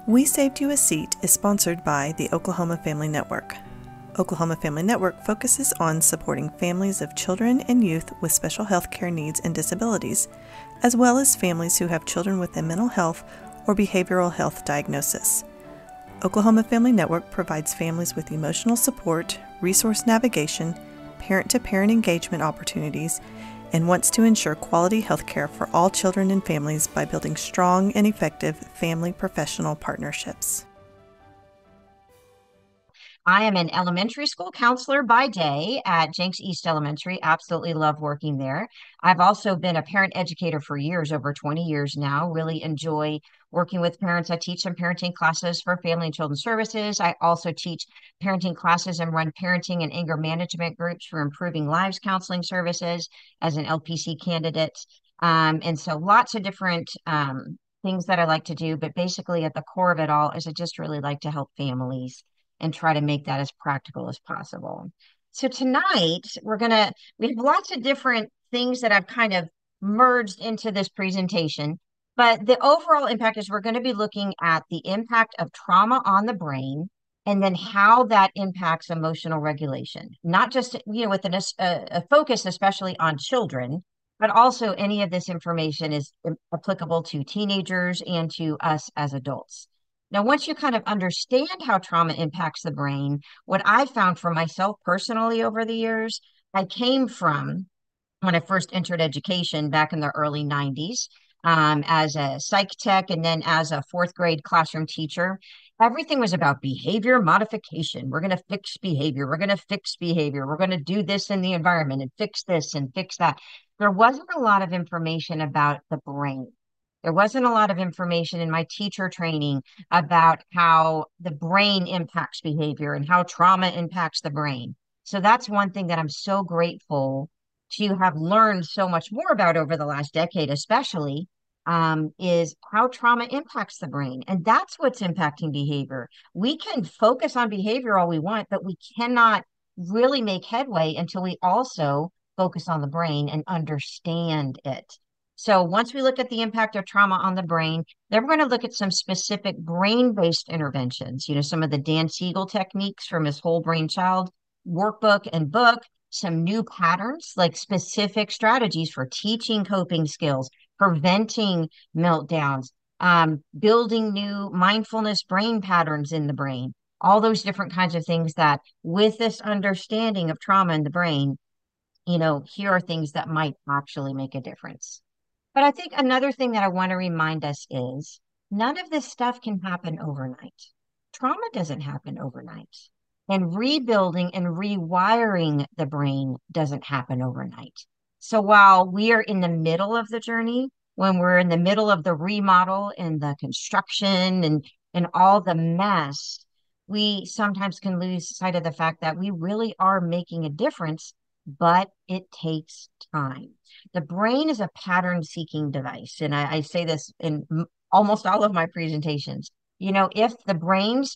We Saved You a Seat is sponsored by the Oklahoma Family Network. Oklahoma Family Network focuses on supporting families of children and youth with special health care needs and disabilities, as well as families who have children with a mental health or behavioral health diagnosis. Oklahoma Family Network provides families with emotional support, resource navigation, parent-to-parent engagement opportunities, and wants to ensure quality health care for all children and families by building strong and effective family professional partnerships. I am an elementary school counselor by day at Jenks East Elementary. Absolutely love working there. I've also been a parent educator for years, over 20 years now. Really enjoy working with parents. I teach some parenting classes for Family and Children Services. I also teach parenting classes and run parenting and anger management groups for Improving Lives Counseling Services as an LPC candidate. And so lots of different things that I like to do, but basically at the core of it all is I just really like to help families and try to make that as practical as possible. So tonight we have lots of different things that I've kind of merged into this presentation, but the overall impact is we're going to be looking at the impact of trauma on the brain and then how that impacts emotional regulation, not just, with a focus especially on children, but also any of this information is applicable to teenagers and to us as adults. Now, once you kind of understand how trauma impacts the brain, what I found for myself personally over the years, I came from when I first entered education back in the early 90s, as a psych tech and then as a fourth grade classroom teacher. Everything was about behavior modification. We're going to fix behavior. We're going to fix behavior. We're going to do this in the environment and fix this and fix that. There wasn't a lot of information about the brain. There wasn't a lot of information in my teacher training about how the brain impacts behavior and how trauma impacts the brain. So that's one thing that I'm so grateful to have learned so much more about over the last decade, especially, is how trauma impacts the brain. And that's what's impacting behavior. We can focus on behavior all we want, but we cannot really make headway until we also focus on the brain and understand it. So once we look at the impact of trauma on the brain, then we're going to look at some specific brain-based interventions, some of the Dan Siegel techniques from his Whole Brain Child workbook and book, some new patterns, like specific strategies for teaching coping skills, preventing meltdowns, building new mindfulness brain patterns in the brain, all those different kinds of things that with this understanding of trauma in the brain, here are things that might actually make a difference. But I think another thing that I want to remind us is none of this stuff can happen overnight. Trauma doesn't happen overnight. And rebuilding and rewiring the brain doesn't happen overnight. So while we are in the middle of the journey, when we're in the middle of the remodel and the construction and all the mess, we sometimes can lose sight of the fact that we really are making a difference, but it takes time. The brain is a pattern seeking device. And I say this in almost all of my presentations. If the brain's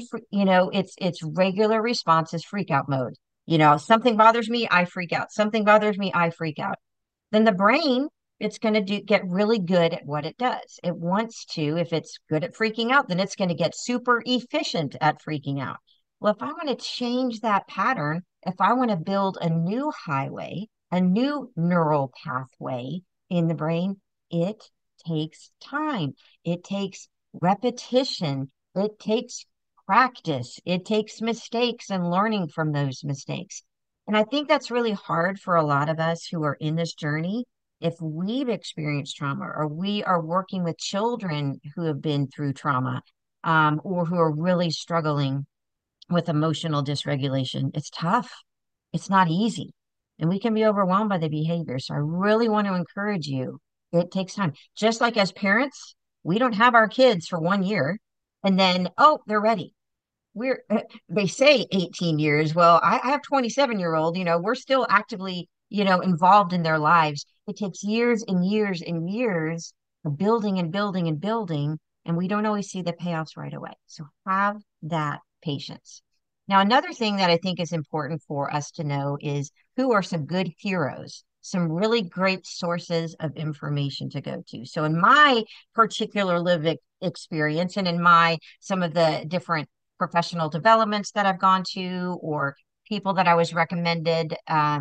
its regular response is freak out mode. Something bothers me, I freak out. Something bothers me, I freak out. Then the brain, it's going to get really good at what it does. It wants to, if it's good at freaking out, then it's going to get super efficient at freaking out. Well, if I want to change that pattern, if I want to build a new highway, a new neural pathway in the brain, it takes time. It takes repetition. It takes practice. It takes mistakes and learning from those mistakes. And I think that's really hard for a lot of us who are in this journey. If we've experienced trauma or we are working with children who have been through trauma, or who are really struggling with emotional dysregulation, it's tough. It's not easy. And we can be overwhelmed by the behavior. So I really want to encourage you. It takes time. Just like as parents, we don't have our kids for 1 year and then, oh, they're ready. They say 18 years. Well, I have 27-year-old, we're still actively, involved in their lives. It takes years and years and years of building and building and building, and we don't always see the payoffs right away. So have that patience. Now, another thing that I think is important for us to know is who are some good heroes, some really great sources of information to go to. So in my particular lived experience and in my some of the different professional developments that I've gone to or people that I was recommended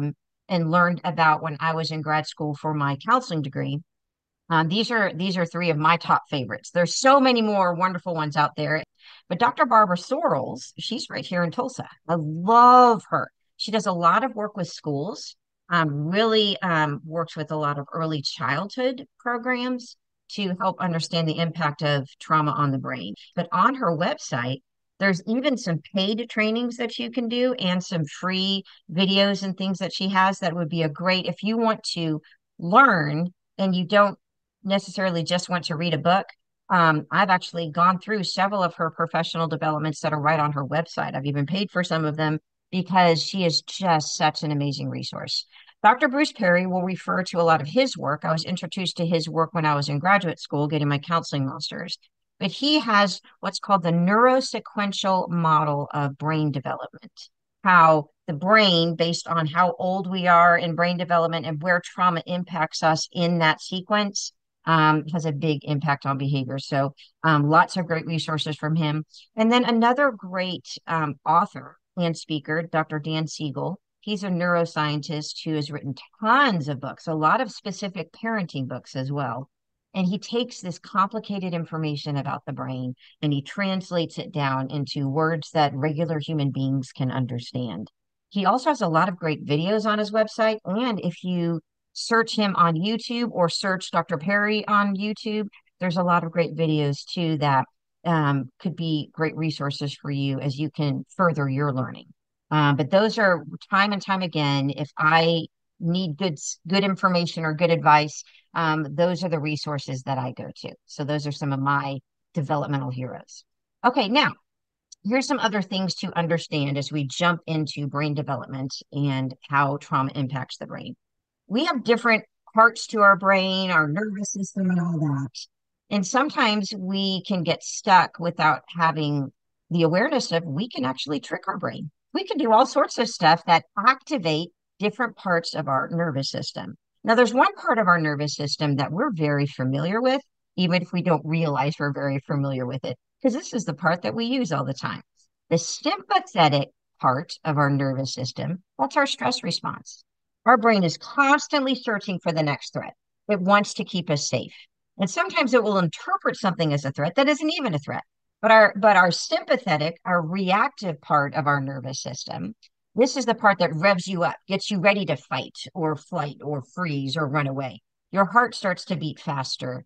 and learned about when I was in grad school for my counseling degree. These are three of my top favorites. There's so many more wonderful ones out there, but Dr. Barbara Sorrells, she's right here in Tulsa. I love her. She does a lot of work with schools. Really works with a lot of early childhood programs to help understand the impact of trauma on the brain. But on her website, there's even some paid trainings that you can do and some free videos and things that she has that would be a great if you want to learn and you don't necessarily just want to read a book. I've actually gone through several of her professional developments that are right on her website. I've even paid for some of them because she is just such an amazing resource. Dr. Bruce Perry will refer to a lot of his work. I was introduced to his work when I was in graduate school getting my counseling master's. But he has what's called the neurosequential model of brain development, how the brain, based on how old we are in brain development and where trauma impacts us in that sequence, has a big impact on behavior. So lots of great resources from him. And then another great author and speaker, Dr. Dan Siegel. He's a neuroscientist who has written tons of books, a lot of specific parenting books as well. And he takes this complicated information about the brain and he translates it down into words that regular human beings can understand. He also has a lot of great videos on his website. And if you search him on YouTube or search Dr. Perry on YouTube, there's a lot of great videos too that could be great resources for you as you can further your learning. But those are time and time again, if I need good information or good advice, those are the resources that I go to. So those are some of my developmental heroes. Okay, now here's some other things to understand as we jump into brain development and how trauma impacts the brain. We have different parts to our brain, our nervous system, and all that. And sometimes we can get stuck without having the awareness of we can actually trick our brain. We can do all sorts of stuff that activate different parts of our nervous system. Now, there's one part of our nervous system that we're very familiar with, even if we don't realize we're very familiar with it, because this is the part that we use all the time. The sympathetic part of our nervous system, that's our stress response. Our brain is constantly searching for the next threat. It wants to keep us safe. And sometimes it will interpret something as a threat that isn't even a threat. But our sympathetic, our reactive part of our nervous system, this is the part that revs you up, gets you ready to fight or flight or freeze or run away. Your heart starts to beat faster.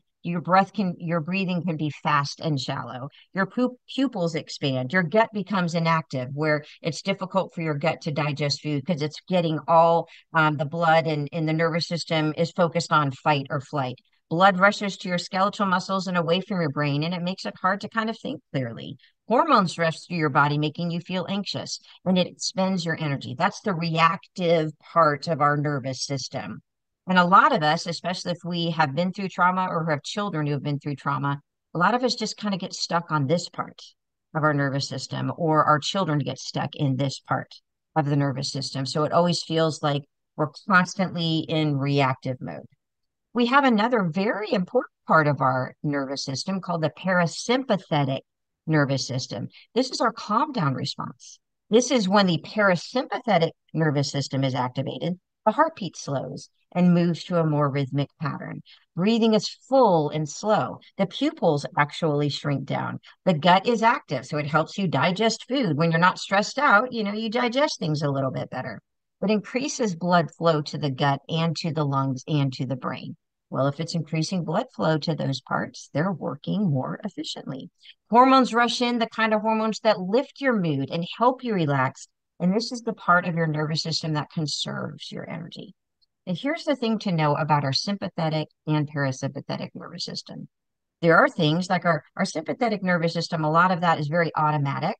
Your breathing can be fast and shallow. Your pupils expand. Your gut becomes inactive, where it's difficult for your gut to digest food because it's getting all the blood and in the nervous system is focused on fight or flight. Blood rushes to your skeletal muscles and away from your brain, and it makes it hard to kind of think clearly. Hormones rush through your body, making you feel anxious, and it expends your energy. That's the reactive part of our nervous system. And a lot of us, especially if we have been through trauma or have children who have been through trauma, a lot of us just kind of get stuck on this part of our nervous system, or our children get stuck in this part of the nervous system. So it always feels like we're constantly in reactive mode. We have another very important part of our nervous system called the parasympathetic nervous system. This is our calm down response. This is when the parasympathetic nervous system is activated, the heartbeat slows and moves to a more rhythmic pattern. Breathing is full and slow. The pupils actually shrink down. The gut is active, so it helps you digest food. When you're not stressed out, you digest things a little bit better. It increases blood flow to the gut and to the lungs and to the brain. Well, if it's increasing blood flow to those parts, they're working more efficiently. Hormones rush in, the kind of hormones that lift your mood and help you relax. And this is the part of your nervous system that conserves your energy. And here's the thing to know about our sympathetic and parasympathetic nervous system. There are things like our sympathetic nervous system, a lot of that is very automatic,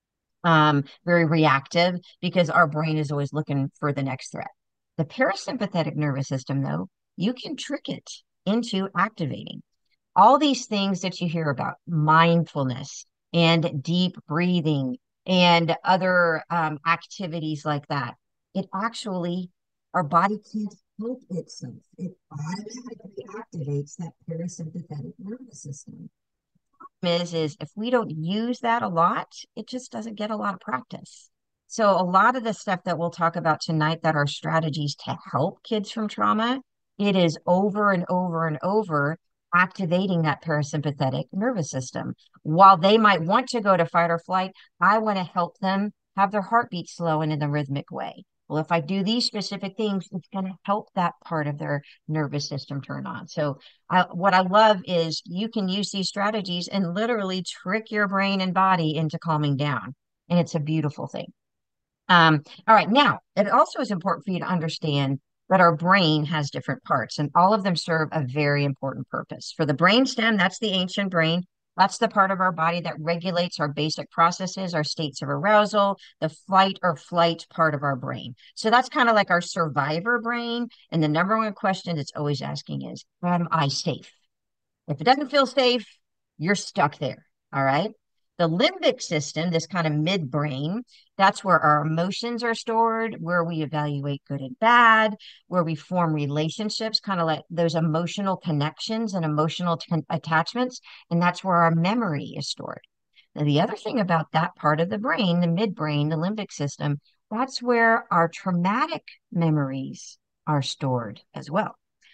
very reactive, because our brain is always looking for the next threat. The parasympathetic nervous system, though, you can trick it into activating. All these things that you hear about, mindfulness and deep breathing and other activities like that, it actually, our body can't help itself. It automatically activates that parasympathetic nervous system. is if we don't use that a lot, it just doesn't get a lot of practice. So a lot of the stuff that we'll talk about tonight that are strategies to help kids from trauma, it is over and over and over activating that parasympathetic nervous system. While they might want to go to fight or flight, I want to help them have their heartbeat slow and in a rhythmic way. Well, if I do these specific things, it's going to help that part of their nervous system turn on. So what I love is you can use these strategies and literally trick your brain and body into calming down. And it's a beautiful thing. All right, now it also is important for you to understand that our brain has different parts, and all of them serve a very important purpose. For the brain stem, that's the ancient brain. That's the part of our body that regulates our basic processes, our states of arousal, the fight or flight part of our brain. So that's kind of like our survivor brain. And the number one question it's always asking is, am I safe? If it doesn't feel safe, you're stuck there. All right. The limbic system, this kind of midbrain, that's where our emotions are stored, where we evaluate good and bad, where we form relationships, kind of like those emotional connections and emotional attachments. And that's where our memory is stored. Now, the other thing about that part of the brain, the midbrain, the limbic system, that's where our traumatic memories are stored as well.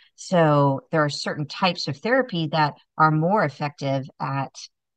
So there are certain types of therapy that are more effective at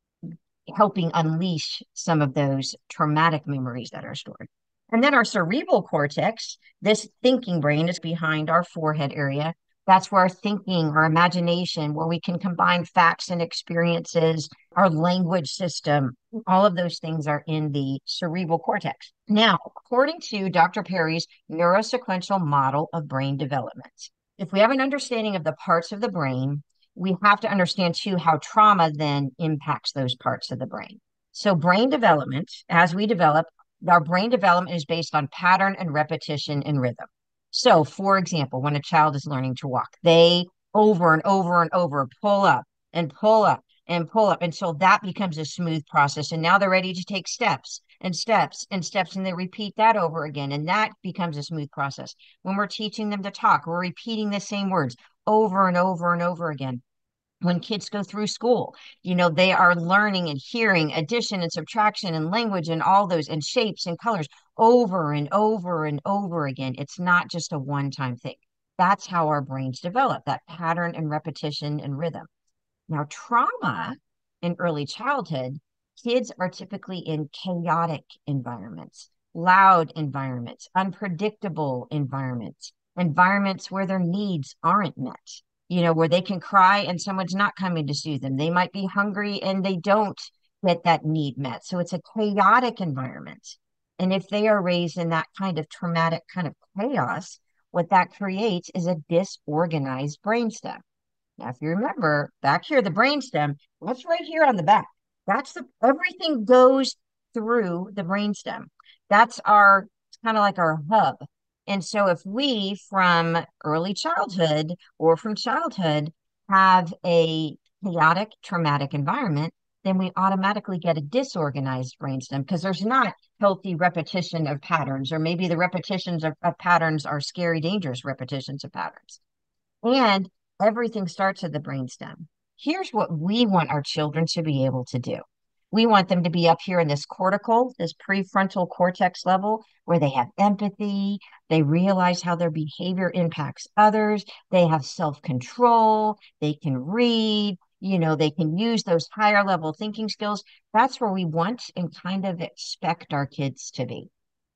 helping unleash some of those traumatic memories that are stored. And then our cerebral cortex, this thinking brain is behind our forehead area. That's where our thinking, our imagination, where we can combine facts and experiences, our language system, all of those things are in the cerebral cortex. Now, according to Dr. Perry's neurosequential model of brain development, if we have an understanding of the parts of the brain, we have to understand too how trauma then impacts those parts of the brain. So, brain development, as we develop, our brain development is based on pattern and repetition and rhythm. So, for example, when a child is learning to walk, they over and over and over pull up and pull up and pull up until that becomes a smooth process. And now they're ready to take steps and steps and steps, and they repeat that over again. And that becomes a smooth process. When we're teaching them to talk, we're repeating the same words over and over and over again. When kids go through school, they are learning and hearing addition and subtraction and language and all those and shapes and colors over and over and over again. It's not just a one-time thing. That's how our brains develop, that pattern and repetition and rhythm. Now, trauma in early childhood, kids are typically in chaotic environments, loud environments, unpredictable environments, environments where their needs aren't met, where they can cry and someone's not coming to soothe them. They might be hungry and they don't get that need met. So it's a chaotic environment. And if they are raised in that kind of traumatic kind of chaos, what that creates is a disorganized brainstem. Now, if you remember back here, the brainstem, that's right here on the back. Everything goes through the brainstem. That's kind of like our hub. And so if we from early childhood or from childhood have a chaotic, traumatic environment, then we automatically get a disorganized brainstem because there's not healthy repetition of patterns, or maybe the repetitions of patterns are scary, dangerous repetitions of patterns. And everything starts at the brainstem. Here's what we want our children to be able to do. We want them to be up here in this cortical, this prefrontal cortex level where they have empathy, they realize how their behavior impacts others, they have self-control, they can read, they can use those higher level thinking skills. That's where we want and kind of expect our kids to be.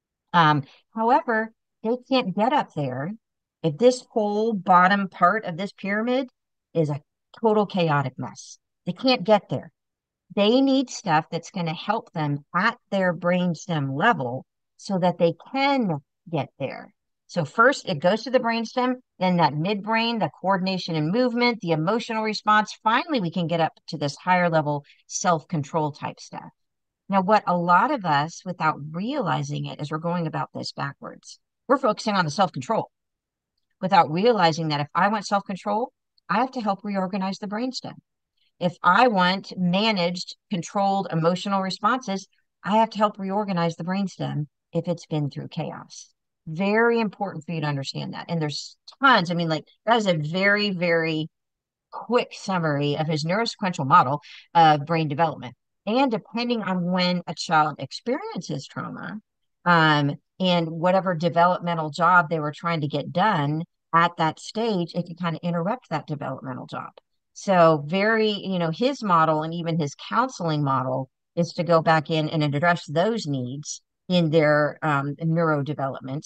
However, they can't get up there if this whole bottom part of this pyramid is a total chaotic mess. They can't get there. They need stuff that's going to help them at their brainstem level so that they can get there. So first it goes to the brainstem, then that midbrain, the coordination and movement, the emotional response. Finally, we can get up to this higher level self-control type stuff. Now, what a lot of us, without realizing it, is we're going about this backwards. We're focusing on the self-control without realizing that if I want self-control, I have to help reorganize the brainstem. If I want managed, controlled emotional responses, I have to help reorganize the brainstem if it's been through chaos. Very important for you to understand that. And there's tons. I mean, like, that is a very, very quick summary of his neurosequential model of brain development. And depending on when a child experiences trauma, and whatever developmental job they were trying to get done at that stage, it can kind of interrupt that developmental job. So very, his model and even his counseling model is to go back in and address those needs in their neurodevelopment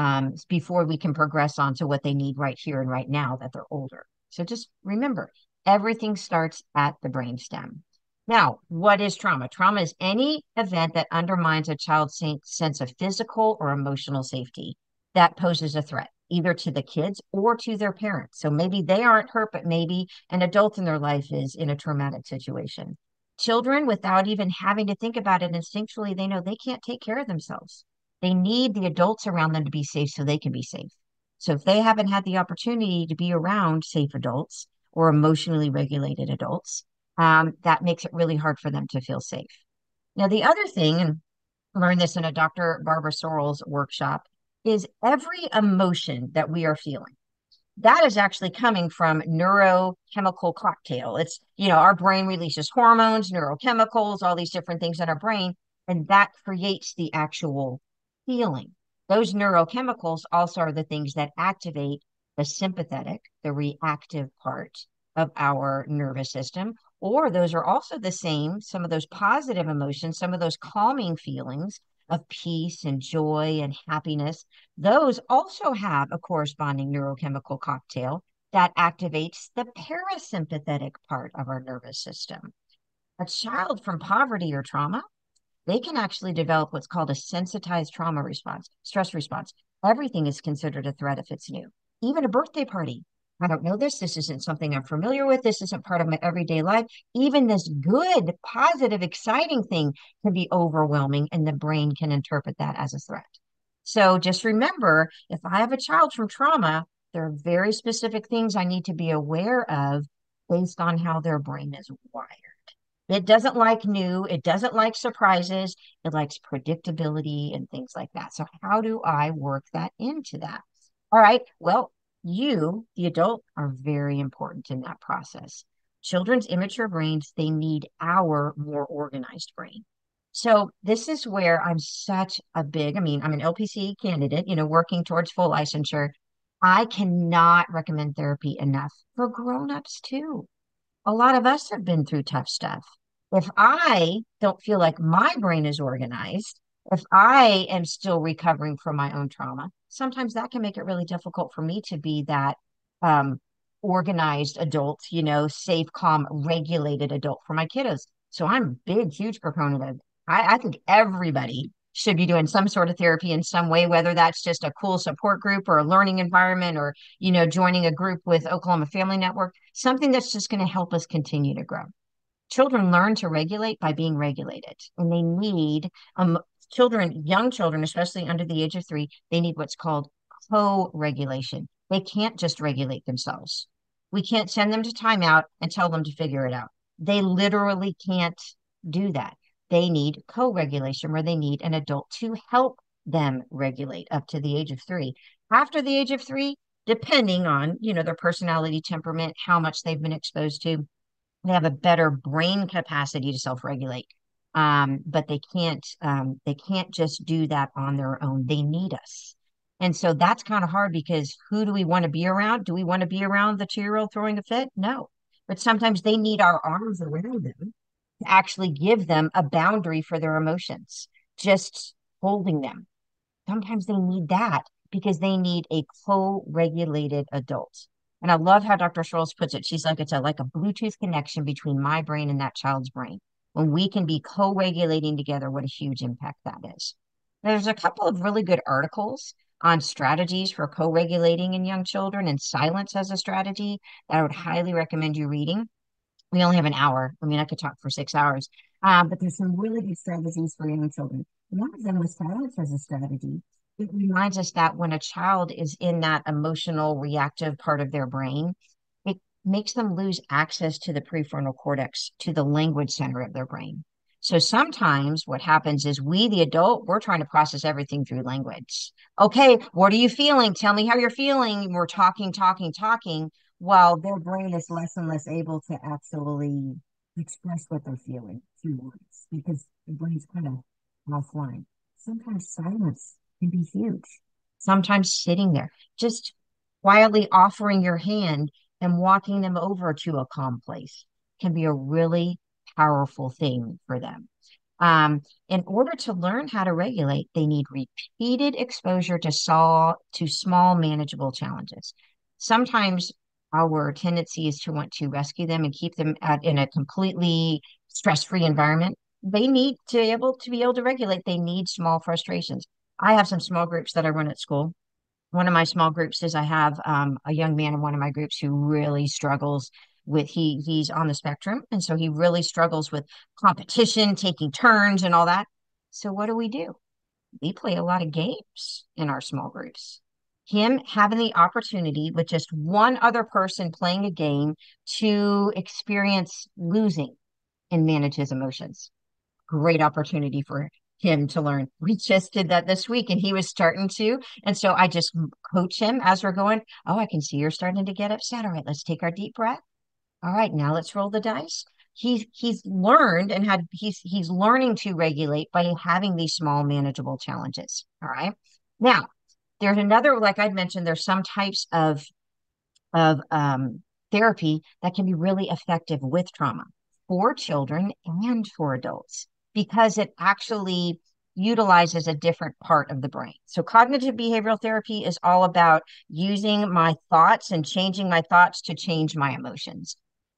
before we can progress on to what they need right here and right now that they're older. So just remember, everything starts at the brainstem. Now, what is trauma? Trauma is any event that undermines a child's sense of physical or emotional safety that poses a threat, either to the kids or to their parents. So maybe they aren't hurt, but maybe an adult in their life is in a traumatic situation. Children, without even having to think about it instinctually, they know they can't take care of themselves. They need the adults around them to be safe so they can be safe. So if they haven't had the opportunity to be around safe adults or emotionally regulated adults, that makes it really hard for them to feel safe. Now, the other thing, and I learned this in a Dr. Barbara Sorrell's workshop, is every emotion that we are feeling. That is actually coming from neurochemical cocktail. It's, our brain releases hormones, neurochemicals, all these different things in our brain, and that creates the actual feeling. Those neurochemicals also are the things that activate the sympathetic, the reactive part of our nervous system, or those are also the same, some of those positive emotions, some of those calming feelings of peace and joy and happiness. Those also have a corresponding neurochemical cocktail that activates the parasympathetic part of our nervous system. A child from poverty or trauma, they can actually develop what's called a sensitized trauma response, stress response. Everything is considered a threat if it's new, even a birthday party. I don't know this. This isn't something I'm familiar with. This isn't part of my everyday life. Even this good, positive, exciting thing can be overwhelming, and the brain can interpret that as a threat. So just remember, if I have a child from trauma, there are very specific things I need to be aware of based on how their brain is wired. It doesn't like new, it doesn't like surprises, it likes predictability and things like that. So, how do I work that into that? All right, well, you, the adult, are very important in that process. Children's immature brains, they need our more organized brain. So, this is where I'm such a big, I'm an LPC candidate, working towards full licensure. I cannot recommend therapy enough for grown-ups too. A lot of us have been through tough stuff. If I don't feel like my brain is organized, if I am still recovering from my own trauma, sometimes that can make it really difficult for me to be that um, organized adult, safe, calm, regulated adult for my kiddos. So I'm a big, huge proponent of, I think everybody should be doing some sort of therapy in some way, whether that's just a cool support group or a learning environment or, joining a group with Oklahoma Family Network, something that's just going to help us continue to grow. Children learn to regulate by being regulated, and they need young children, especially under the age of 3, they need what's called co-regulation. They can't just regulate themselves. We can't send them to timeout and tell them to figure it out. They literally can't do that. They need co-regulation, where they need an adult to help them regulate up to the age of 3. After the age of 3, depending on, their personality, temperament, how much they've been exposed to, they have a better brain capacity to self-regulate. But they can't just do that on their own. They need us. And so that's kind of hard, because who do we want to be around? Do we want to be around the 2-year-old throwing a fit? No. But sometimes they need our arms around them to actually give them a boundary for their emotions, just holding them. Sometimes they need that because they need a co-regulated adult. And I love how Dr. Scholes puts it. She's like, it's like a Bluetooth connection between my brain and that child's brain. When we can be co-regulating together, what a huge impact that is. There's a couple of really good articles on strategies for co-regulating in young children and silence as a strategy that I would highly recommend you reading. We only have an hour. I could talk for 6 hours, but there's some really good strategies for young children. One of them was silence as a strategy. It reminds us that when a child is in that emotional, reactive part of their brain, it makes them lose access to the prefrontal cortex, to the language center of their brain. So sometimes what happens is we, the adult, we're trying to process everything through language. Okay, what are you feeling? Tell me how you're feeling. We're talking, talking, talking. while their brain is less and less able to actually express what they're feeling through words because the brain's kind of offline. Sometimes silence can be huge. Sometimes sitting there, just quietly offering your hand and walking them over to a calm place can be a really powerful thing for them. In order to learn how to regulate, they need repeated exposure to small, manageable challenges. Sometimes our tendency is to want to rescue them and keep them in a completely stress-free environment. They need to be able to regulate. They need small frustrations. I have some small groups that I run at school. One of my small groups is I have a young man in one of my groups who really struggles with he's on the spectrum, and so he really struggles with competition, taking turns, and all that. So what do? We play a lot of games in our small groups. Him having the opportunity with just one other person playing a game to experience losing and manage his emotions, great opportunity for him to learn. We just did that this week and he was starting to. And so I just coach him as we're going. Oh, I can see you're starting to get upset. All right, let's take our deep breath. All right, now let's roll the dice. He's learned and he's learning to regulate by having these small manageable challenges. All right. Now, there's another, like I mentioned, there's some types of therapy that can be really effective with trauma for children and for adults because it actually utilizes a different part of the brain. So, cognitive behavioral therapy is all about using my thoughts and changing my thoughts to change my emotions.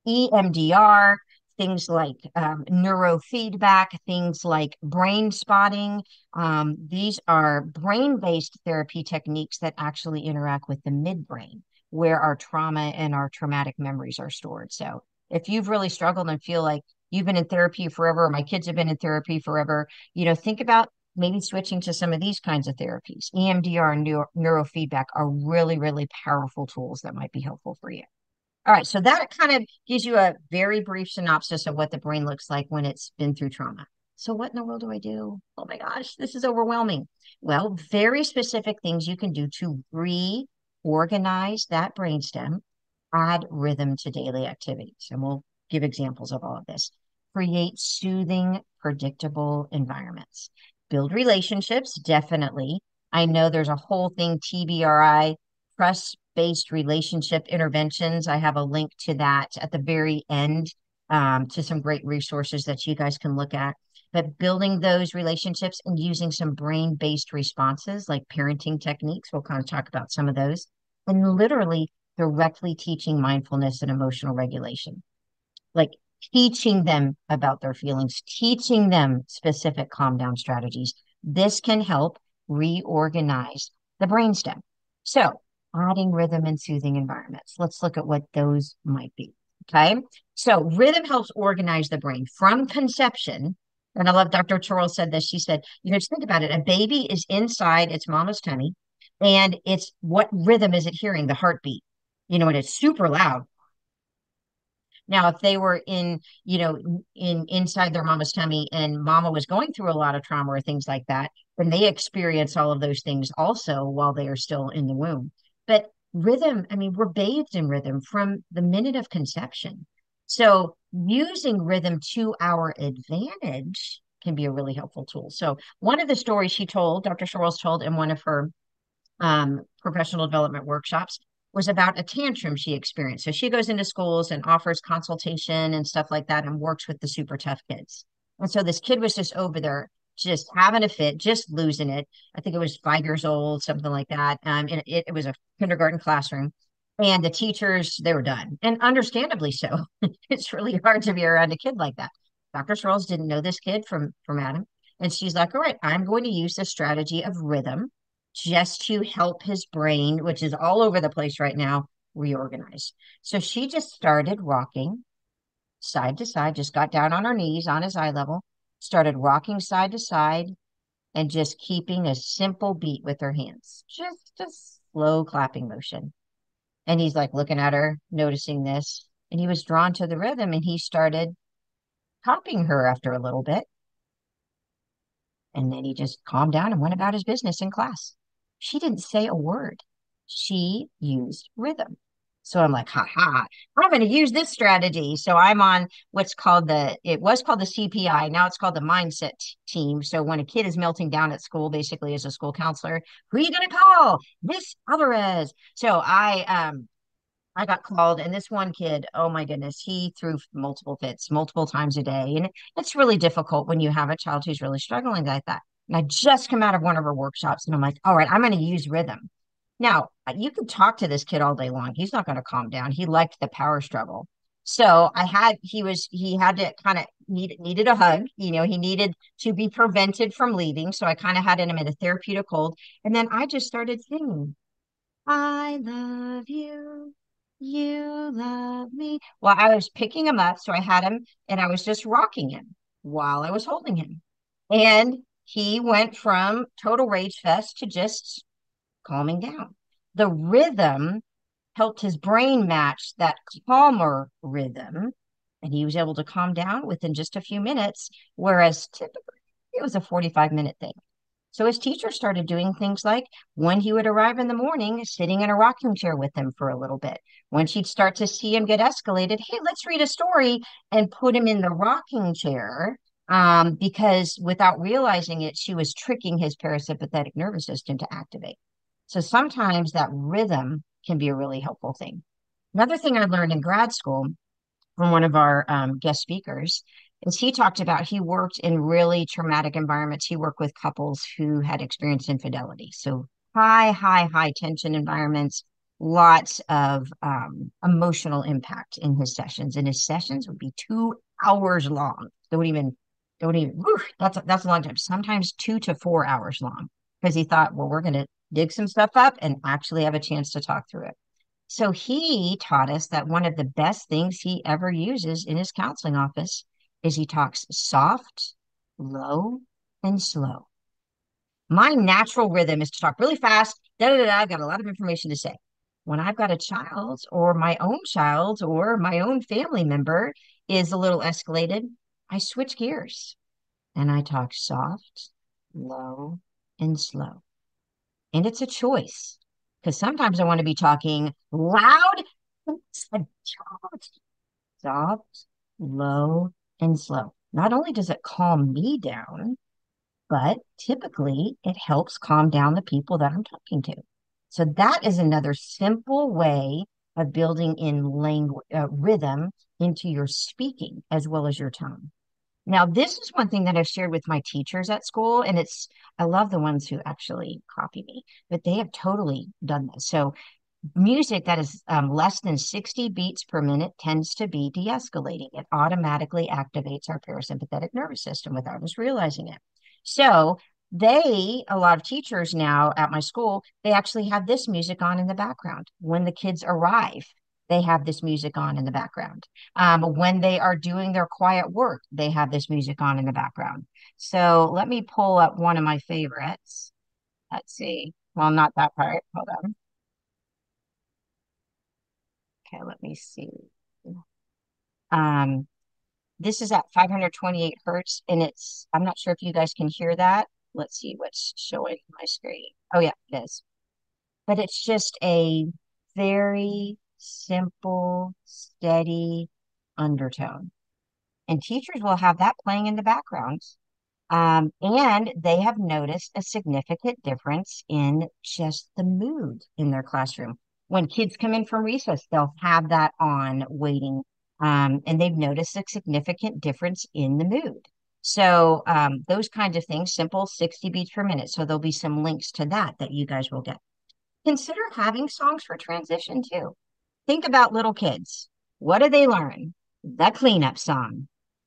EMDR, things like neurofeedback, things like brain spotting. These are brain based therapy techniques that actually interact with the midbrain where our trauma and our traumatic memories are stored. So if you've really struggled and feel like you've been in therapy forever, or my kids have been in therapy forever, think about maybe switching to some of these kinds of therapies. EMDR and neurofeedback are really, really powerful tools that might be helpful for you. All right, so that kind of gives you a very brief synopsis of what the brain looks like when it's been through trauma. So, what in the world do I do? Oh my gosh, this is overwhelming. Well, very specific things you can do to reorganize that brainstem, add rhythm to daily activities. And we'll give examples of all of this. Create soothing, predictable environments. Build relationships, definitely. I know there's a whole thing, TBRI, trust-based relationship interventions. I have a link to that at the very end, to some great resources that you guys can look at. But building those relationships and using some brain-based responses like parenting techniques, we'll kind of talk about some of those, and literally directly teaching mindfulness and emotional regulation, like teaching them about their feelings, teaching them specific calm down strategies. This can help reorganize the brainstem. So, adding rhythm and soothing environments. Let's look at what those might be. Okay. So, rhythm helps organize the brain from conception. And I love Dr. Charles said this. She said, just think about it. A baby is inside its mama's tummy, and it's what rhythm is it hearing? The heartbeat. And it's super loud. Now, if they were inside their mama's tummy and mama was going through a lot of trauma or things like that, then they experience all of those things also while they are still in the womb. But rhythm, I mean, we're bathed in rhythm from the minute of conception. So using rhythm to our advantage can be a really helpful tool. So one of the stories she told, Dr. Charles told in one of her professional development workshops was about a tantrum she experienced. So she goes into schools and offers consultation and stuff like that and works with the super tough kids. And so this kid was just over there, just having a fit, just losing it. I think it was 5 years old, something like that. And it was a kindergarten classroom. And the teachers, they were done. And understandably so. It's really hard to be around a kid like that. Dr. Searles didn't know this kid from Adam. And she's like, all right, I'm going to use the strategy of rhythm just to help his brain, which is all over the place right now, reorganize. So she just started rocking side to side, just got down on her knees on his eye level, started rocking side to side, and just keeping a simple beat with her hands, just a slow clapping motion. And he's like looking at her, noticing this, and he was drawn to the rhythm and he started copying her after a little bit. And then he just calmed down and went about his business in class. She didn't say a word. She used rhythm. So I'm like, ha ha, I'm going to use this strategy. So I'm on what's called it was called the CPI. Now it's called the mindset team. So when a kid is melting down at school, basically as a school counselor, who are you going to call? Miss Alvarez. So I got called, and this one kid, oh my goodness, he threw multiple fits multiple times a day. And it's really difficult when you have a child who's really struggling like that. And I just come out of one of her workshops, and I'm like, all right, I'm going to use rhythm. Now, you could talk to this kid all day long. He's not going to calm down. He liked the power struggle. So he had to kind of needed a hug. He needed to be prevented from leaving. So I kind of had him in a therapeutic hold. And then I just started singing. I love you. You love me. Well, I was picking him up, so I had him and I was just rocking him while I was holding him. And he went from total rage fest to just calming down. The rhythm helped his brain match that calmer rhythm, and he was able to calm down within just a few minutes, whereas typically it was a 45-minute thing. So his teacher started doing things like when he would arrive in the morning, sitting in a rocking chair with him for a little bit. When she'd start to see him get escalated, hey, let's read a story and put him in the rocking chair. Because without realizing it, she was tricking his parasympathetic nervous system to activate. So sometimes that rhythm can be a really helpful thing. Another thing I learned in grad school from one of our guest speakers is he talked about he worked in really traumatic environments. He worked with couples who had experienced infidelity. So high tension environments, lots of emotional impact in his sessions. And his sessions would be 2 hours long. Don't even, whew, that's a long time. Sometimes 2 to 4 hours long because he thought, well, we're going to dig some stuff up and actually have a chance to talk through it. So he taught us that one of the best things he ever uses in his counseling office is he talks soft, low, and slow. My natural rhythm is to talk really fast. Da da da. I've got a lot of information to say. When I've got a child or my own child or my own family member is a little escalated, I switch gears and I talk soft, low, and slow. And it's a choice because sometimes I want to be talking loud, soft, low, and slow. Not only does it calm me down, but typically it helps calm down the people that I'm talking to. So that is another simple way of building in language rhythm into your speaking as well as your tone. Now, this is one thing that I've shared with my teachers at school, and I love the ones who actually copy me, but they have totally done this. So, music that is less than 60 beats per minute tends to be de escalating. It automatically activates our parasympathetic nervous system without us realizing it. So, a lot of teachers now at my school, they actually have this music on in the background when the kids arrive. They have this music on in the background. When they are doing their quiet work, they have this music on in the background. So let me pull up one of my favorites. Let's see. Well, not that part. Hold on. Okay, let me see. Um, this is at 528 hertz, and I'm not sure if you guys can hear that. Let's see what's showing on my screen. Oh, yeah, it is. But it's just a very simple, steady undertone. And teachers will have that playing in the background. And they have noticed a significant difference in just the mood in their classroom. When kids come in from recess, they'll have that on waiting, and they've noticed a significant difference in the mood. So those kinds of things, simple 60 beats per minute. So there'll be some links to that you guys will get. Consider having songs for transition too. Think about little kids. What do they learn? The cleanup song.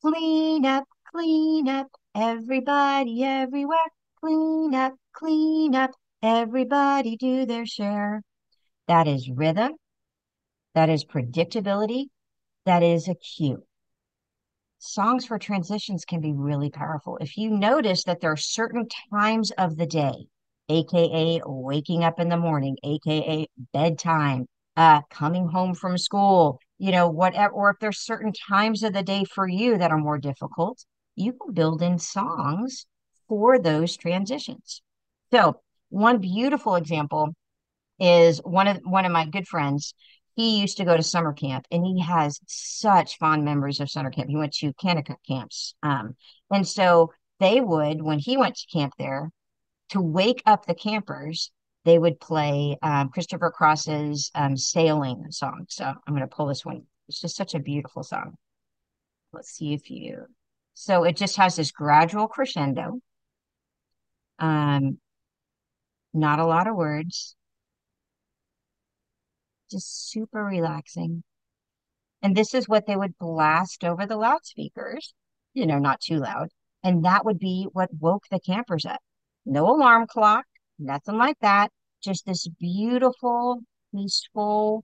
Clean up, everybody everywhere. Clean up, everybody do their share. That is rhythm. That is predictability. That is a cue. Songs for transitions can be really powerful. If you notice that there are certain times of the day, aka waking up in the morning, aka bedtime, coming home from school, whatever, or if there's certain times of the day for you that are more difficult, you can build in songs for those transitions. So one beautiful example is one of my good friends he used to go to summer camp and he has such fond memories of summer camp. He went to Kanakuk camps. And so they would, when he went to camp there, to wake up the campers, they would play Christopher Cross's Sailing song. So I'm going to pull this one. It's just such a beautiful song. Let's see if you. So it just has this gradual crescendo, um, not a lot of words, just super relaxing. And this is what they would blast over the loudspeakers, not too loud. And that would be what woke the campers up. No alarm clock, nothing like that. Just this beautiful, peaceful,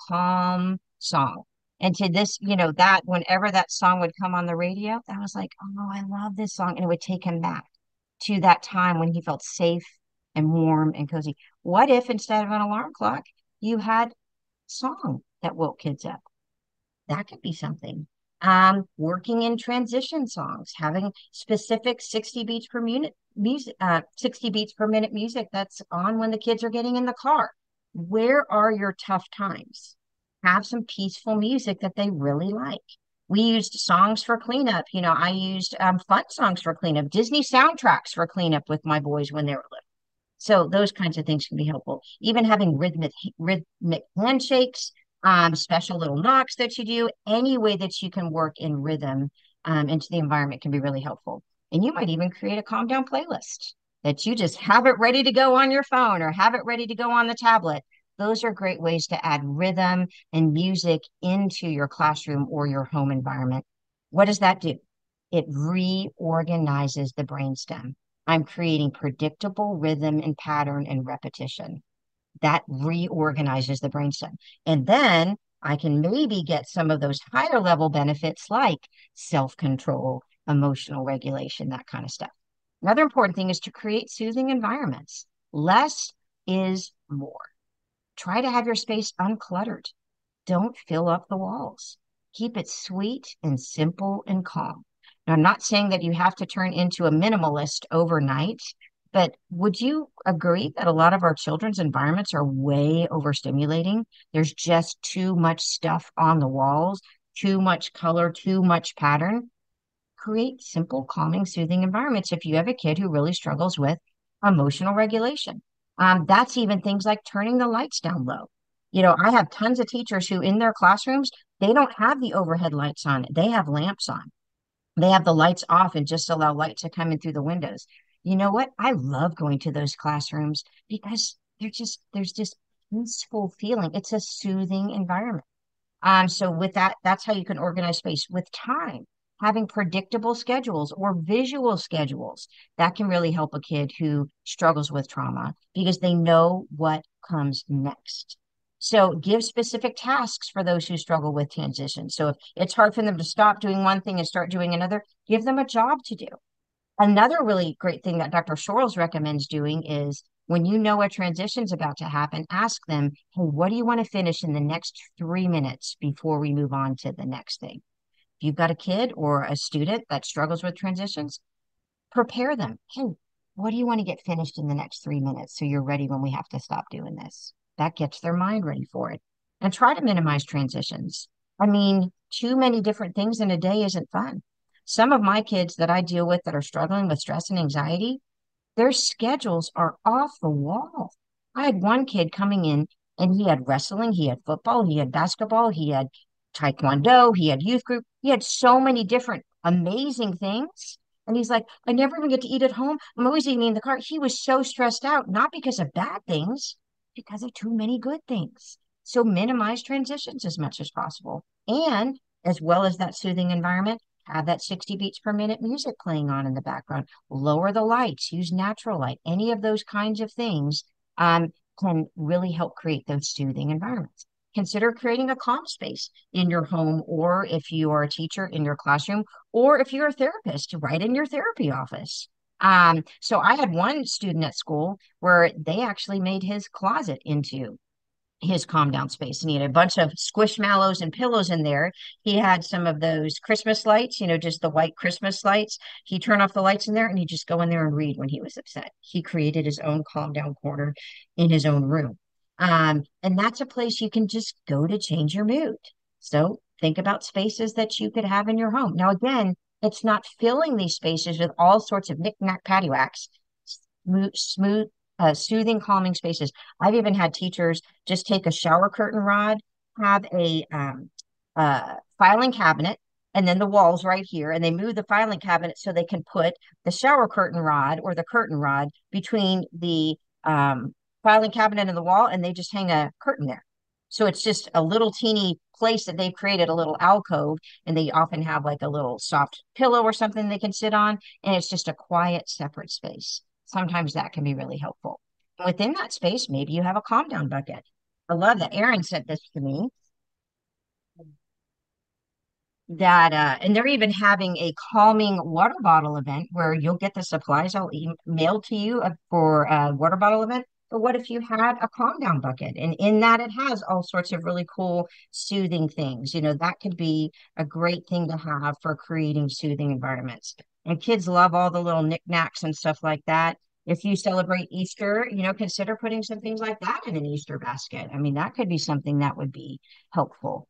calm song. And to this, that whenever that song would come on the radio, I was like, oh, I love this song. And it would take him back to that time when he felt safe and warm and cozy. What if instead of an alarm clock, you had song that woke kids up? That could be something. Working in transition songs, having specific 60 beats per minute music, 60 beats per minute music that's on when the kids are getting in the car. Where are your tough times? Have some peaceful music that they really like. We used songs for cleanup. I used fun songs for cleanup, Disney soundtracks for cleanup with my boys when they were little. So those kinds of things can be helpful. Even having rhythmic handshakes, special little knocks that you do, any way that you can work in rhythm into the environment can be really helpful. And you might even create a calm down playlist that you just have it ready to go on your phone or have it ready to go on the tablet. Those are great ways to add rhythm and music into your classroom or your home environment. What does that do? It reorganizes the brainstem. I'm creating predictable rhythm and pattern and repetition. That reorganizes the brainstem. And then I can maybe get some of those higher level benefits like self-control, emotional regulation, that kind of stuff. Another important thing is to create soothing environments. Less is more. Try to have your space uncluttered. Don't fill up the walls. Keep it sweet and simple and calm. Now, I'm not saying that you have to turn into a minimalist overnight, but would you agree that a lot of our children's environments are way overstimulating? There's just too much stuff on the walls, too much color, too much pattern. Create simple, calming, soothing environments if you have a kid who really struggles with emotional regulation. That's even things like turning the lights down low. I have tons of teachers who in their classrooms, they don't have the overhead lights on. They have lamps on. They have the lights off and just allow light to come in through the windows. You know what? I love going to those classrooms because there's this peaceful feeling. It's a soothing environment. So with that, that's how you can organize space with time, having predictable schedules or visual schedules. That can really help a kid who struggles with trauma because they know what comes next. So give specific tasks for those who struggle with transition. So if it's hard for them to stop doing one thing and start doing another, give them a job to do. Another really great thing that Dr. Shorels recommends doing is when you know a transition is about to happen, ask them, hey, what do you want to finish in the next 3 minutes before we move on to the next thing? If you've got a kid or a student that struggles with transitions, prepare them. Hey, what do you want to get finished in the next 3 minutes so you're ready when we have to stop doing this? That gets their mind ready for it. And try to minimize transitions. I mean, too many different things in a day isn't fun. Some of my kids that I deal with that are struggling with stress and anxiety, their schedules are off the wall. I had one kid coming in and he had wrestling, he had football, he had basketball, he had taekwondo, he had youth group, he had so many different amazing things. And he's like, I never even get to eat at home. I'm always eating in the car. He was so stressed out, not because of bad things, because of too many good things. So minimize transitions as much as possible. And as well as that soothing environment, have that 60 beats per minute music playing on in the background. Lower the lights, use natural light. Any of those kinds of things can really help create those soothing environments. Consider creating a calm space in your home, or if you are a teacher in your classroom, or if you're a therapist, right in your therapy office. So I had one student at school where they actually made his closet into his calm down space, and he had a bunch of squishmallows and pillows in there. He had some of those Christmas lights, just the white Christmas lights. He turned off the lights in there and he'd just go in there and read when he was upset. He created his own calm down corner in his own room. And that's a place you can just go to change your mood. So think about spaces that you could have in your home. Now, again, it's not filling these spaces with all sorts of knick-knack paddywhacks, smooth, soothing, calming spaces. I've even had teachers just take a shower curtain rod, have a filing cabinet, and then the walls right here, and they move the filing cabinet so they can put the shower curtain rod or the curtain rod between the filing cabinet and the wall, and they just hang a curtain there. So it's just a little teeny place that they've created, a little alcove, and they often have like a little soft pillow or something they can sit on, and it's just a quiet, separate space. Sometimes that can be really helpful. Within that space, maybe you have a calm down bucket. I love that Aaron sent this to me that and they're even having a calming water bottle event where you'll get the supplies I'll mail to you for a water bottle event. But what if you had a calm down bucket, and in that it has all sorts of really cool soothing things? That could be a great thing to have for creating soothing environments. And kids love all the little knickknacks and stuff like that. If you celebrate Easter, consider putting some things like that in an Easter basket. I mean, that could be something that would be helpful.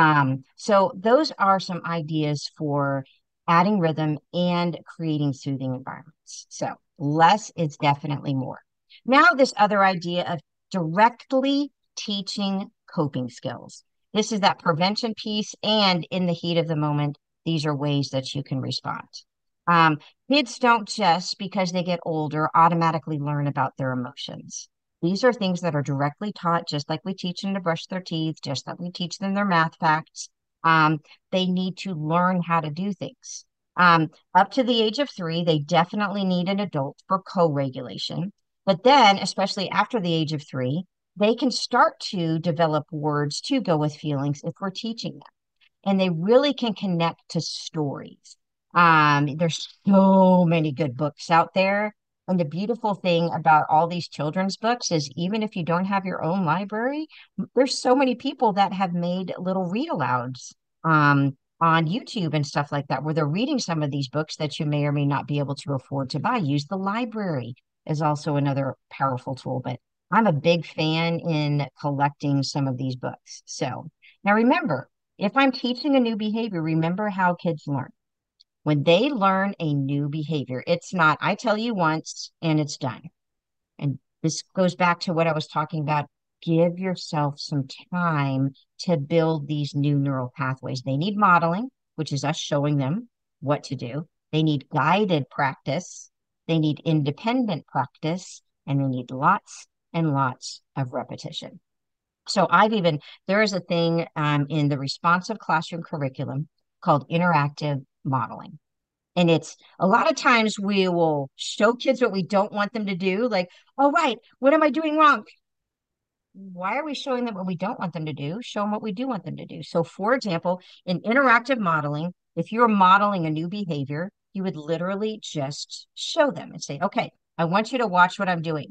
So those are some ideas for adding rhythm and creating soothing environments. So less is definitely more. Now, this other idea of directly teaching coping skills. This is that prevention piece, and in the heat of the moment, these are ways that you can respond. Um, Kids don't just because they get older automatically learn about their emotions. These are things that are directly taught, just like we teach them to brush their teeth, just like we teach them their math facts. They need to learn how to do things. Up to the age of 3, they definitely need an adult for co-regulation. But then, especially after the age of 3, they can start to develop words to go with feelings if we're teaching them. And they really can connect to stories. There's so many good books out there. And the beautiful thing about all these children's books is even if you don't have your own library, there's so many people that have made little read alouds on YouTube and stuff like that, where they're reading some of these books that you may or may not be able to afford to buy. Use the library is also another powerful tool, but I'm a big fan in collecting some of these books. So now remember, if I'm teaching a new behavior, remember how kids learn. When they learn a new behavior, it's not, I tell you once and it's done. And this goes back to what I was talking about. Give yourself some time to build these new neural pathways. They need modeling, which is us showing them what to do. They need guided practice. They need independent practice, and they need lots and lots of repetition. So there is a thing in the responsive classroom curriculum called interactive modeling. And it's a lot of times we will show kids what we don't want them to do, like, oh, right, what am I doing wrong? Why are we showing them what we don't want them to do? Show them what we do want them to do. So, for example, in interactive modeling, if you're modeling a new behavior, you would literally just show them and say, okay, I want you to watch what I'm doing.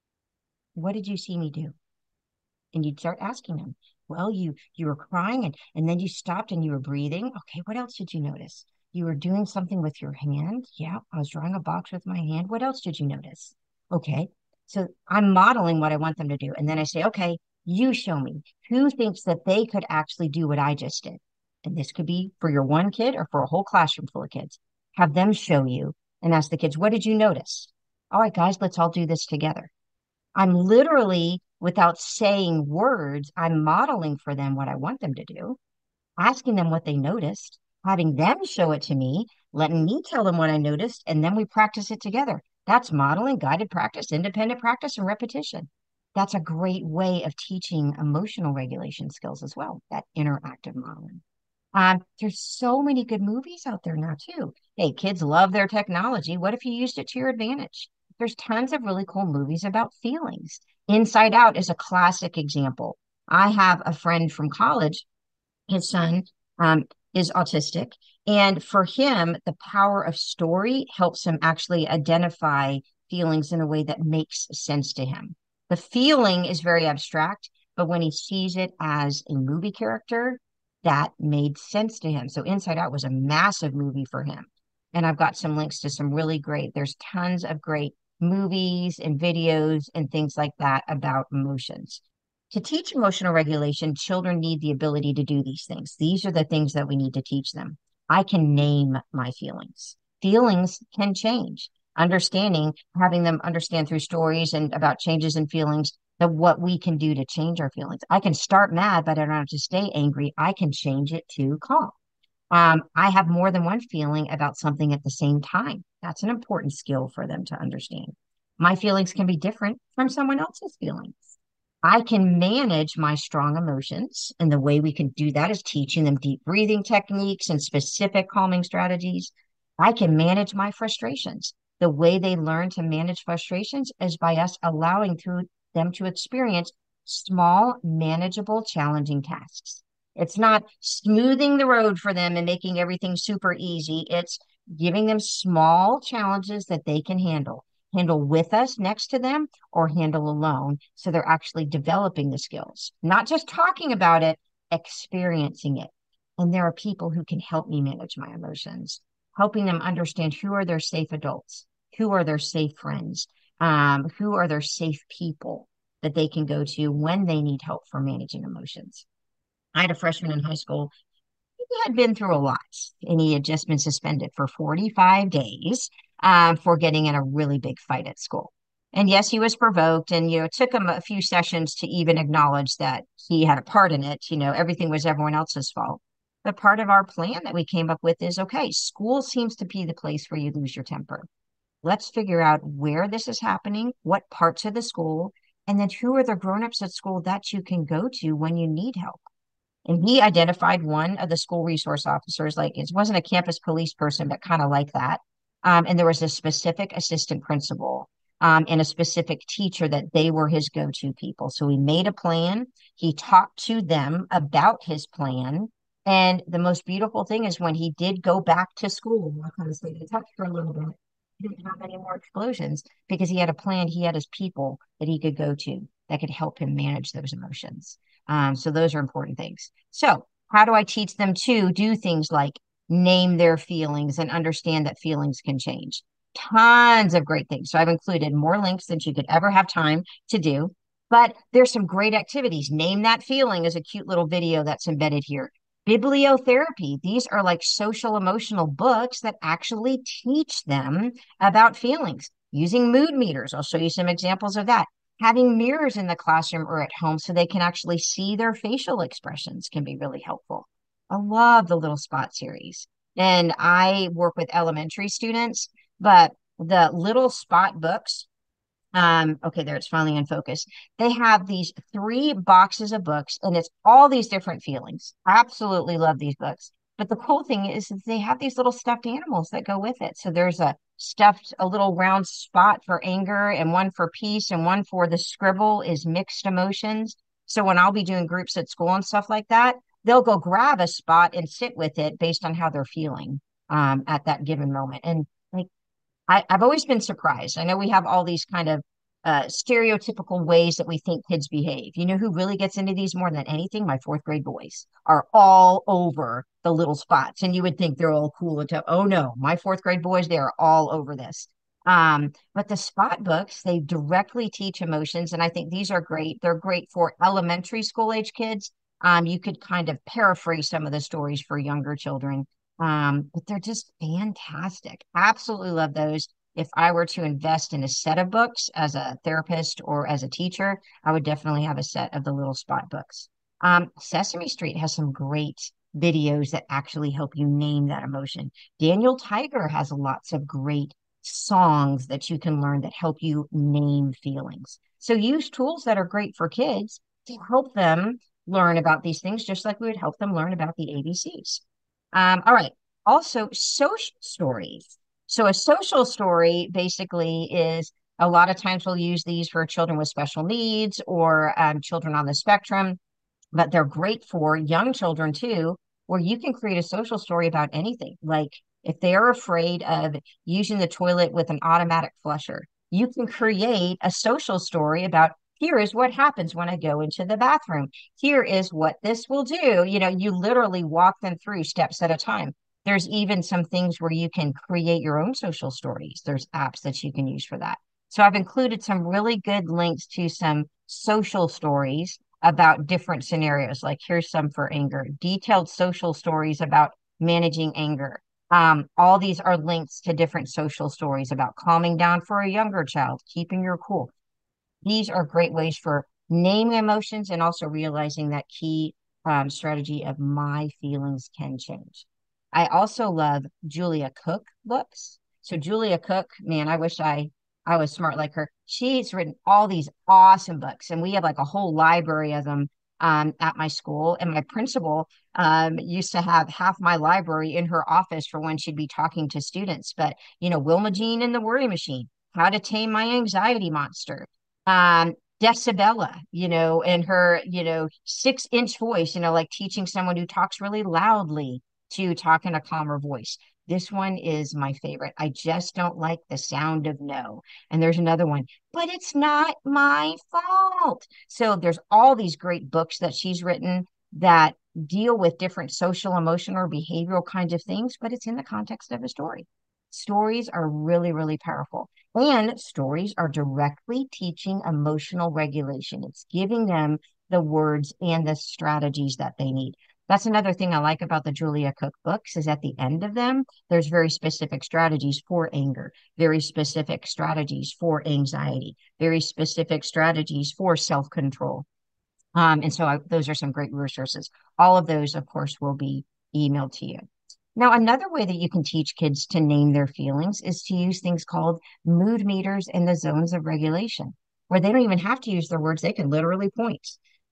What did you see me do? And you'd start asking them, well, you were crying and then you stopped and you were breathing. Okay, what else did you notice? You were doing something with your hand. Yeah, I was drawing a box with my hand. What else did you notice? Okay, so I'm modeling what I want them to do. And then I say, okay, you show me who thinks that they could actually do what I just did. And this could be for your one kid or for a whole classroom full of kids. Have them show you and ask the kids, what did you notice? All right, guys, let's all do this together. I'm literally, without saying words, I'm modeling for them what I want them to do, asking them what they noticed, having them show it to me, letting me tell them what I noticed, and then we practice it together. That's modeling, guided practice, independent practice, and repetition. That's a great way of teaching emotional regulation skills as well, that interactive modeling. There's so many good movies out there now too. Hey, kids love their technology. What if you used it to your advantage? There's tons of really cool movies about feelings. Inside Out is a classic example. I have a friend from college. His son is autistic, and for him, the power of story helps him actually identify feelings in a way that makes sense to him. The feeling is very abstract, but when he sees it as a movie character, that made sense to him. So Inside Out was a massive movie for him. And I've got some links to some really there's tons of great movies and videos and things like that about emotions. To teach emotional regulation, children need the ability to do these things. These are the things that we need to teach them. I can name my feelings. Feelings can change. Understanding, having them understand through stories and about changes in feelings, that what we can do to change our feelings. I can start mad, but I don't have to stay angry. I can change it to calm. I have more than one feeling about something at the same time. That's an important skill for them to understand. My feelings can be different from someone else's feelings. I can manage my strong emotions, and the way we can do that is teaching them deep breathing techniques and specific calming strategies. I can manage my frustrations. The way they learn to manage frustrations is by us allowing them to experience small, manageable, challenging tasks. It's not smoothing the road for them and making everything super easy. It's giving them small challenges that they can handle with us next to them or handle alone. So they're actually developing the skills, not just talking about it, experiencing it. And there are people who can help me manage my emotions, helping them understand who are their safe adults, who are their safe friends, who are their safe people that they can go to when they need help for managing emotions. I had a freshman in high school. He had been through a lot, and he had just been suspended for 45 days for getting in a really big fight at school. And yes, he was provoked, and it took him a few sessions to even acknowledge that he had a part in it. Everything was everyone else's fault. But part of our plan that we came up with is okay, school seems to be the place where you lose your temper. Let's figure out where this is happening, what parts of the school, and then who are the grown-ups at school that you can go to when you need help. And he identified one of the school resource officers, like it wasn't a campus police person, but kind of like that. And there was a specific assistant principal and a specific teacher that they were his go-to people. So he made a plan. He talked to them about his plan. And the most beautiful thing is when he did go back to school, I kind of stayed in touch for a little bit. He didn't have any more explosions because he had a plan. He had his people that he could go to that could help him manage those emotions. So those are important things. So how do I teach them to do things like name their feelings and understand that feelings can change? Tons of great things. So I've included more links than you could ever have time to do. But there's some great activities. Name that feeling is a cute little video that's embedded here. Bibliotherapy. These are like social emotional books that actually teach them about feelings using mood meters. I'll show you some examples of that. Having mirrors in the classroom or at home so they can actually see their facial expressions can be really helpful. I love the Little Spot series. And I work with elementary students, but the Little Spot books, okay, there it's finally in focus. They have these 3 boxes of books, and it's all these different feelings. Absolutely love these books. But the cool thing is that they have these little stuffed animals that go with it. So there's a little round spot for anger, and one for peace, and one for the scribble is mixed emotions. So when I'll be doing groups at school and stuff like that, they'll go grab a spot and sit with it based on how they're feeling at that given moment. And like I've always been surprised. I know we have all these kind of stereotypical ways that we think kids behave. You know who really gets into these more than anything? My fourth grade boys are all over the little spots. And you would think they're all cool and tough. Oh no, my fourth grade boys, they are all over this. But the spot books, they directly teach emotions. And I think these are great. They're great for elementary school age kids. You could kind of paraphrase some of the stories for younger children. But they're just fantastic. Absolutely love those. If I were to invest in a set of books as a therapist or as a teacher, I would definitely have a set of the Little Spot books. Sesame Street has some great videos that actually help you name that emotion. Daniel Tiger has lots of great songs that you can learn that help you name feelings. So use tools that are great for kids to help them learn about these things, just like we would help them learn about the ABCs. All right. Also, social stories. So, a social story basically is a lot of times we'll use these for children with special needs or children on the spectrum, but they're great for young children too, where you can create a social story about anything. Like if they're afraid of using the toilet with an automatic flusher, you can create a social story about here is what happens when I go into the bathroom. Here is what this will do. You literally walk them through steps at a time. There's even some things where you can create your own social stories. There's apps that you can use for that. So I've included some really good links to some social stories about different scenarios. Like here's some for anger, detailed social stories about managing anger. All these are links to different social stories about calming down for a younger child, keeping your cool. These are great ways for naming emotions and also realizing that key strategy of my feelings can change. I also love Julia Cook books. So Julia Cook, man, I was smart like her. She's written all these awesome books, and we have like a whole library of them at my school. And my principal used to have half my library in her office for when she'd be talking to students. But Wilma Jean and the Worry Machine, How to Tame My Anxiety Monster, Decibella, and her, 6-inch voice, like teaching someone who talks really loudly to talk in a calmer voice. This one is my favorite. I just don't like the sound of no. And there's another one, but it's not my fault. So there's all these great books that she's written that deal with different social, emotional, or behavioral kinds of things, but it's in the context of a story. Stories are really, really powerful. And stories are directly teaching emotional regulation. It's giving them the words and the strategies that they need. That's another thing I like about the Julia Cook books is at the end of them, there's very specific strategies for anger, very specific strategies for anxiety, very specific strategies for self-control. Those are some great resources. All of those, of course, will be emailed to you. Now, another way that you can teach kids to name their feelings is to use things called mood meters in the zones of regulation, where they don't even have to use their words, they can literally point.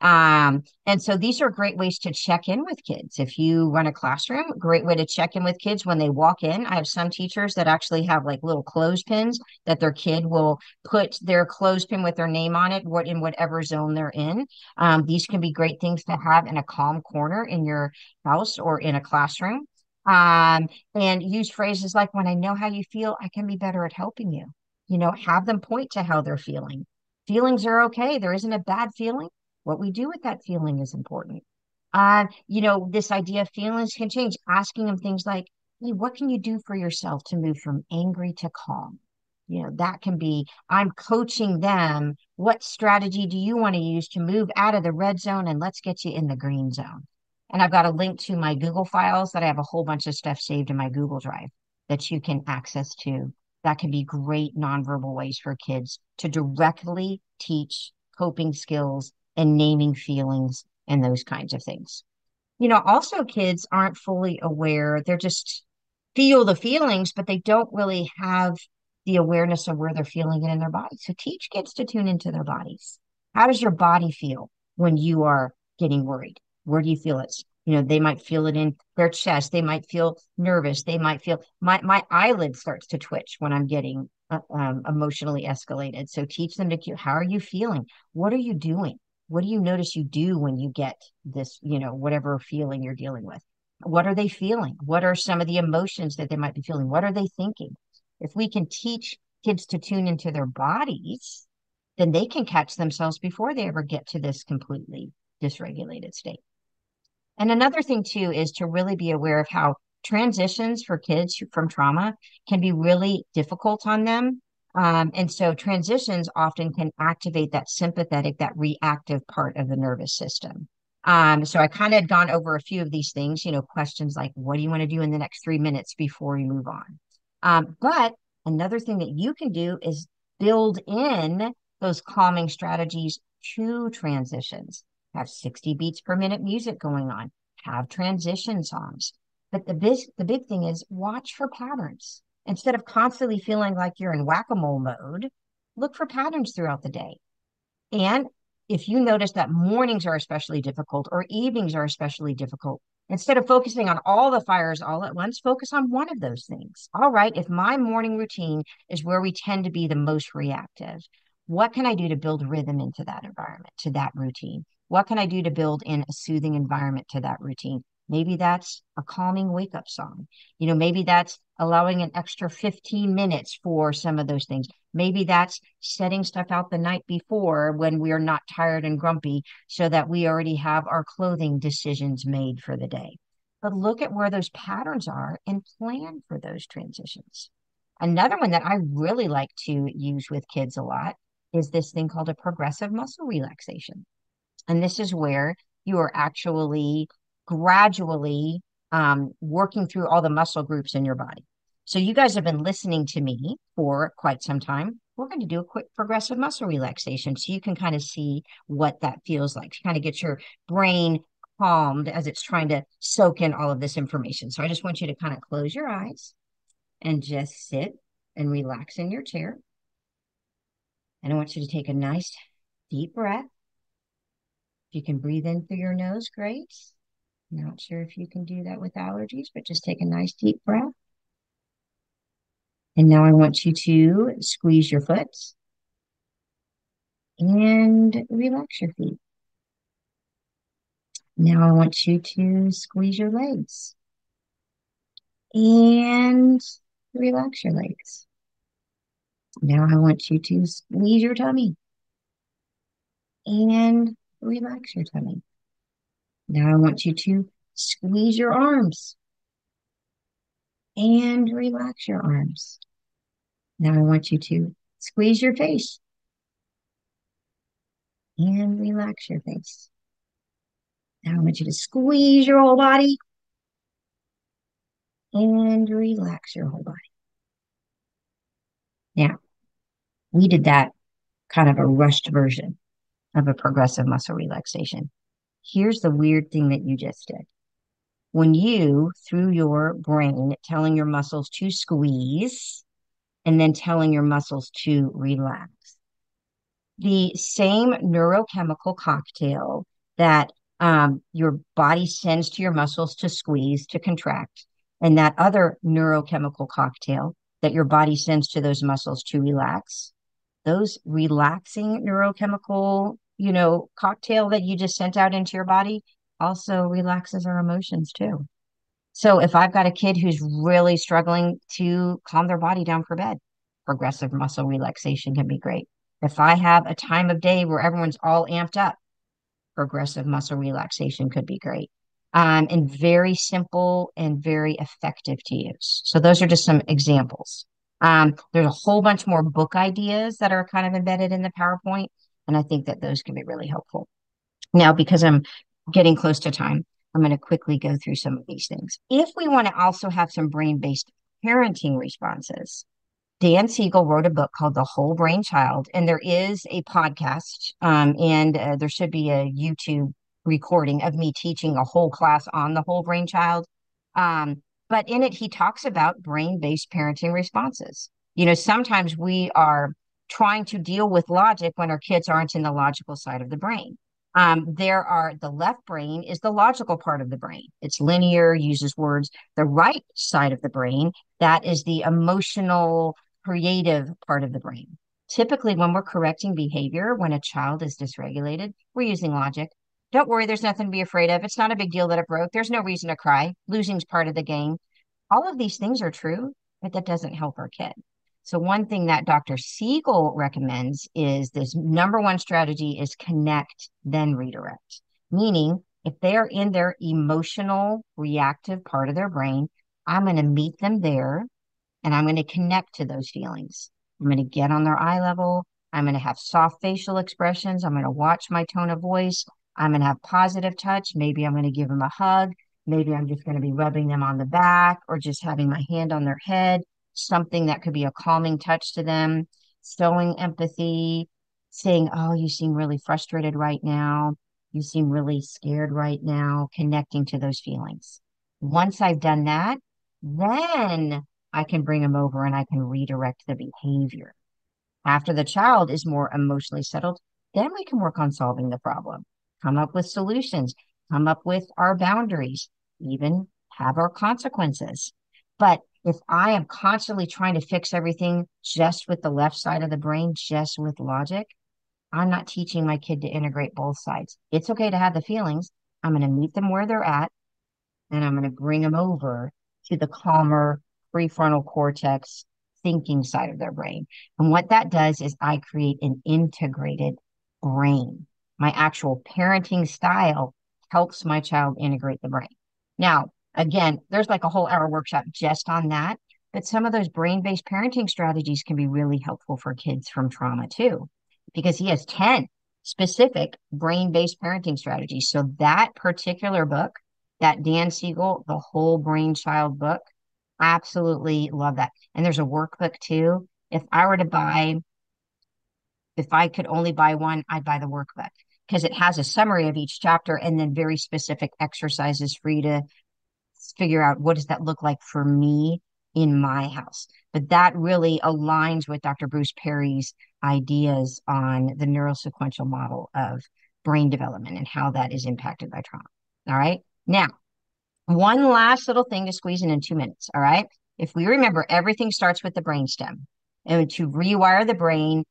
And so these are great ways to check in with kids. If you run a classroom, great way to check in with kids when they walk in. I have some teachers that actually have like little clothespins that their kid will put their clothespin with their name on it, in whatever zone they're in. These can be great things to have in a calm corner in your house or in a classroom. And use phrases like, when I know how you feel, I can be better at helping you. Have them point to how they're feeling. Feelings are okay. There isn't a bad feeling. What we do with that feeling is important. This idea of feelings can change. Asking them things like, hey, what can you do for yourself to move from angry to calm? That can be, I'm coaching them. What strategy do you want to use to move out of the red zone and let's get you in the green zone? And I've got a link to my Google files that I have a whole bunch of stuff saved in my Google Drive that you can access to. That can be great nonverbal ways for kids to directly teach coping skills and naming feelings and those kinds of things. Also kids aren't fully aware. They're just feel the feelings, but they don't really have the awareness of where they're feeling it in their body. So teach kids to tune into their bodies. How does your body feel when you are getting worried? Where do you feel it? They might feel it in their chest. They might feel nervous. They might feel my eyelid starts to twitch when I'm getting emotionally escalated. So teach them to, how are you feeling? What are you doing? What do you notice you do when you get this, whatever feeling you're dealing with? What are they feeling? What are some of the emotions that they might be feeling? What are they thinking? If we can teach kids to tune into their bodies, then they can catch themselves before they ever get to this completely dysregulated state. And another thing too is to really be aware of how transitions for kids from trauma can be really difficult on them. And so transitions often can activate that sympathetic, that reactive part of the nervous system. So I kind of had gone over a few of these things, questions like, what do you want to do in the next 3 minutes before we move on? But another thing that you can do is build in those calming strategies to transitions. Have 60 beats per minute music going on, have transition songs. But the big thing is watch for patterns. Instead of constantly feeling like you're in whack-a-mole mode, look for patterns throughout the day. And if you notice that mornings are especially difficult or evenings are especially difficult, instead of focusing on all the fires all at once, focus on one of those things. All right, if my morning routine is where we tend to be the most reactive, what can I do to build rhythm into that environment, to that routine? What can I do to build in a soothing environment to that routine? Maybe that's a calming wake up song. Maybe that's allowing an extra 15 minutes for some of those things. Maybe that's setting stuff out the night before when we are not tired and grumpy so that we already have our clothing decisions made for the day. But look at where those patterns are and plan for those transitions. Another one that I really like to use with kids a lot is this thing called a progressive muscle relaxation. And this is where you are actually gradually working through all the muscle groups in your body. So you guys have been listening to me for quite some time. We're going to do a quick progressive muscle relaxation so you can kind of see what that feels like, to kind of get your brain calmed as it's trying to soak in all of this information. So I just want you to kind of close your eyes and just sit and relax in your chair. And I want you to take a nice deep breath. If you can breathe in through your nose, great. Not sure if you can do that with allergies, but just take a nice deep breath. And now I want you to squeeze your foot and relax your feet. Now I want you to squeeze your legs and relax your legs. Now I want you to squeeze your tummy and relax your tummy. Now I want you to squeeze your arms and relax your arms. Now I want you to squeeze your face and relax your face. Now I want you to squeeze your whole body and relax your whole body. Now, we did that kind of a rushed version of a progressive muscle relaxation. Here's the weird thing that you just did. When you, through your brain, telling your muscles to squeeze and then telling your muscles to relax, the same neurochemical cocktail that your body sends to your muscles to squeeze, to contract, and that other neurochemical cocktail that your body sends to those muscles to relax, those relaxing neurochemical, cocktail that you just sent out into your body also relaxes our emotions too. So if I've got a kid who's really struggling to calm their body down for bed, progressive muscle relaxation can be great. If I have a time of day where everyone's all amped up, progressive muscle relaxation could be great. And very simple and very effective to use. So those are just some examples. There's a whole bunch more book ideas that are kind of embedded in the PowerPoint, and I think that those can be really helpful. Now, because I'm getting close to time, I'm going to quickly go through some of these things. If we want to also have some brain-based parenting responses, Dan Siegel wrote a book called The Whole Brain Child, and there is a podcast, and there should be a YouTube recording of me teaching a whole class on the whole brain child. But in it, he talks about brain-based parenting responses. Sometimes we are trying to deal with logic when our kids aren't in the logical side of the brain. The left brain is the logical part of the brain. It's linear, uses words. The right side of the brain, that is the emotional, creative part of the brain. Typically, when we're correcting behavior, when a child is dysregulated, we're using logic. Don't worry, there's nothing to be afraid of. It's not a big deal that it broke. There's no reason to cry. Losing's part of the game. All of these things are true, but that doesn't help our kid. So one thing that Dr. Siegel recommends is this number one strategy is connect, then redirect. Meaning, if they're in their emotional, reactive part of their brain, I'm going to meet them there and I'm going to connect to those feelings. I'm going to get on their eye level. I'm going to have soft facial expressions. I'm going to watch my tone of voice. I'm going to have positive touch. Maybe I'm going to give them a hug. Maybe I'm just going to be rubbing them on the back or just having my hand on their head, something that could be a calming touch to them, showing empathy, saying, oh, you seem really frustrated right now. You seem really scared right now, connecting to those feelings. Once I've done that, then I can bring them over and I can redirect the behavior. After the child is more emotionally settled, then we can work on solving the problem, come up with solutions, come up with our boundaries, even have our consequences. But if I am constantly trying to fix everything just with the left side of the brain, just with logic, I'm not teaching my kid to integrate both sides. It's okay to have the feelings. I'm going to meet them where they're at, and I'm going to bring them over to the calmer prefrontal cortex thinking side of their brain. And what that does is I create an integrated brain. My actual parenting style helps my child integrate the brain. Now, again, there's like a whole hour workshop just on that, but some of those brain-based parenting strategies can be really helpful for kids from trauma too, because he has 10 specific brain-based parenting strategies. So that particular book, that Dan Siegel, the Whole Brain Child book, absolutely love that. And there's a workbook too. If I could only buy one, I'd buy the workbook because it has a summary of each chapter and then very specific exercises for you to figure out what does that look like for me in my house. But that really aligns with Dr. Bruce Perry's ideas on the neurosequential model of brain development and how that is impacted by trauma. All right. Now, one last little thing to squeeze in 2 minutes. All right. If we remember, everything starts with the brainstem. And to rewire the brain,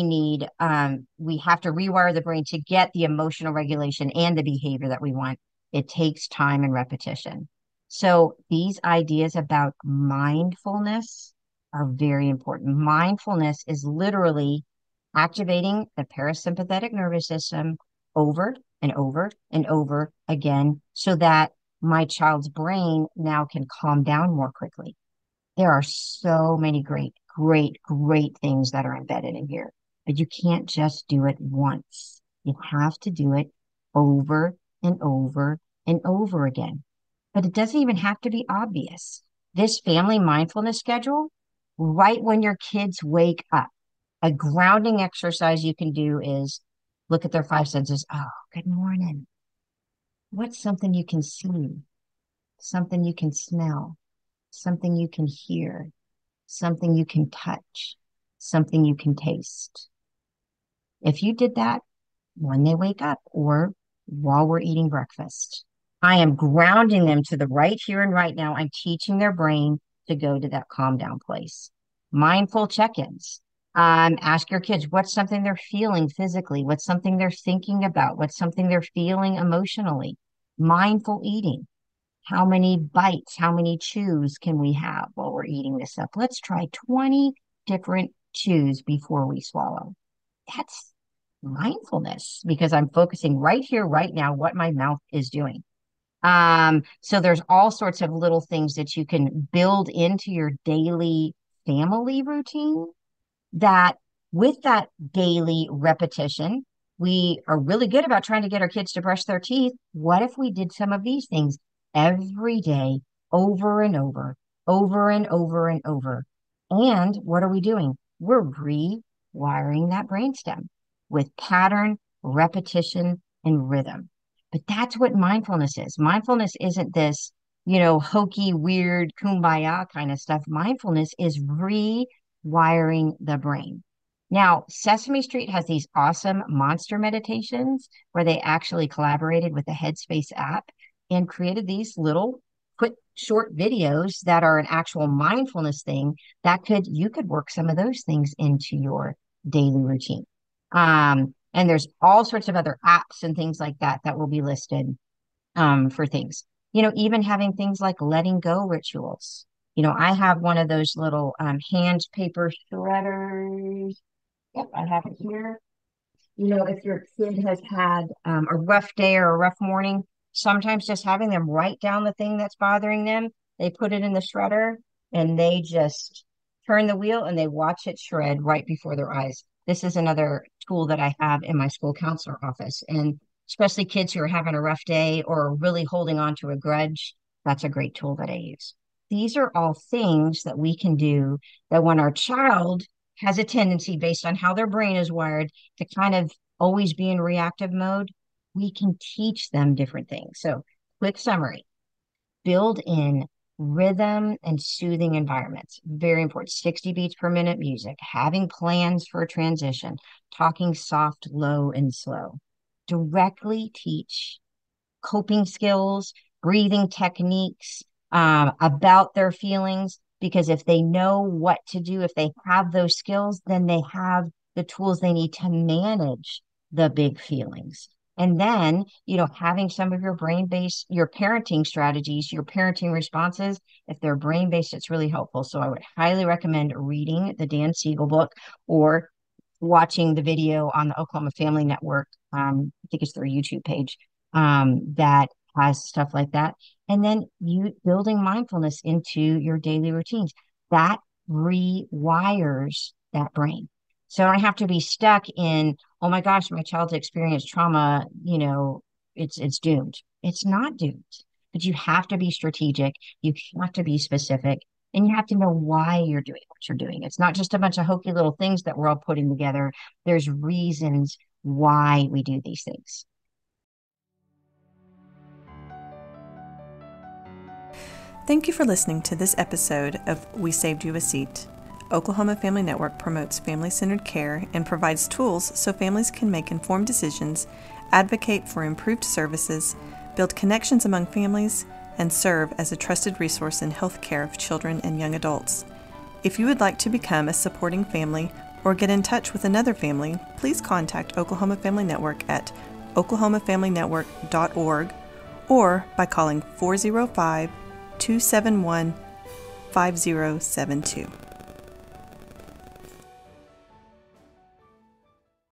we have to rewire the brain to get the emotional regulation and the behavior that we want. It takes time and repetition. So these ideas about mindfulness are very important. Mindfulness is literally activating the parasympathetic nervous system over and over and over again so that my child's brain now can calm down more quickly. There are so many great, great, great things that are embedded in here, but you can't just do it once. You have to do it over and over and over again. But it doesn't even have to be obvious. This family mindfulness schedule, right when your kids wake up, a grounding exercise you can do is look at their five senses. Oh, good morning. What's something you can see? Something you can smell? Something you can hear? Something you can touch? Something you can taste? If you did that when they wake up or while we're eating breakfast, I am grounding them to the right here and right now. I'm teaching their brain to go to that calm down place. Mindful check-ins. Ask your kids what's something they're feeling physically, what's something they're thinking about, what's something they're feeling emotionally. Mindful eating. How many bites, how many chews can we have while we're eating this up? Let's try 20 different chews before we swallow. That's mindfulness because I'm focusing right here, right now, what my mouth is doing. So there's all sorts of little things that you can build into your daily family routine that with that daily repetition, we are really good about trying to get our kids to brush their teeth. What if we did some of these things every day, over and over, over and over and over? And what are we doing? We're rewiring that brainstem with pattern, repetition, and rhythm. But that's what mindfulness is. Mindfulness isn't this, hokey, weird, kumbaya kind of stuff. Mindfulness is rewiring the brain. Now, Sesame Street has these awesome monster meditations where they actually collaborated with the Headspace app and created these little quick short videos that are an actual mindfulness thing that you could work some of those things into your daily routine. And there's all sorts of other apps and things like that that will be listed for things. Even having things like letting go rituals. I have one of those little hand paper shredders. Yep, I have it here. If your kid has had a rough day or a rough morning, sometimes just having them write down the thing that's bothering them, they put it in the shredder and they just turn the wheel and they watch it shred right before their eyes. This is another tool that I have in my school counselor office. And especially kids who are having a rough day or really holding on to a grudge, that's a great tool that I use. These are all things that we can do that when our child has a tendency based on how their brain is wired to kind of always be in reactive mode, we can teach them different things. So, quick summary: build in rhythm and soothing environments. Very important. 60 beats per minute music, having plans for a transition, talking soft, low, and slow. Directly teach coping skills, breathing techniques, about their feelings. Because if they know what to do, if they have those skills, then they have the tools they need to manage the big feelings. And then, having some of your brain-based, your parenting strategies, your parenting responses, if they're brain-based, it's really helpful. So I would highly recommend reading the Dan Siegel book or watching the video on the Oklahoma Family Network. I think it's their YouTube page that has stuff like that. And then you building mindfulness into your daily routines that rewires that brain. So I don't have to be stuck in oh my gosh, my child's experienced trauma, it's doomed. It's not doomed. But you have to be strategic, you have to be specific, and you have to know why you're doing what you're doing. It's not just a bunch of hokey little things that we're all putting together. There's reasons why we do these things. Thank you for listening to this episode of We Saved You a Seat. Oklahoma Family Network promotes family-centered care and provides tools so families can make informed decisions, advocate for improved services, build connections among families, and serve as a trusted resource in health care of children and young adults. If you would like to become a supporting family or get in touch with another family, please contact Oklahoma Family Network at oklahomafamilynetwork.org or by calling 405-271-5072.